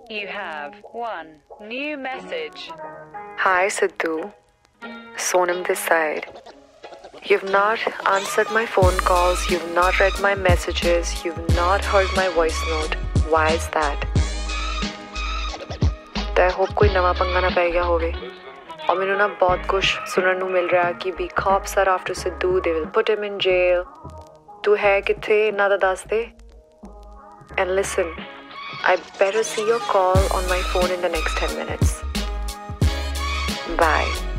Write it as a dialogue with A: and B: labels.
A: You have one new message.
B: Hi Sidhu, Sonam this side. You've not answered my phone calls, you've not read my messages, you've not heard my voice note. Why is that? I hope कोई नवा पंगा ना पै गया होवे. और मैनू ना बहुत कुछ सुनने नू मिल रहा कि भी cops are after Sidhu, they will put him in jail. तू है किथे इन्ना दा दस दे. And listen, I better see your call on my phone in the next 10 minutes. Bye.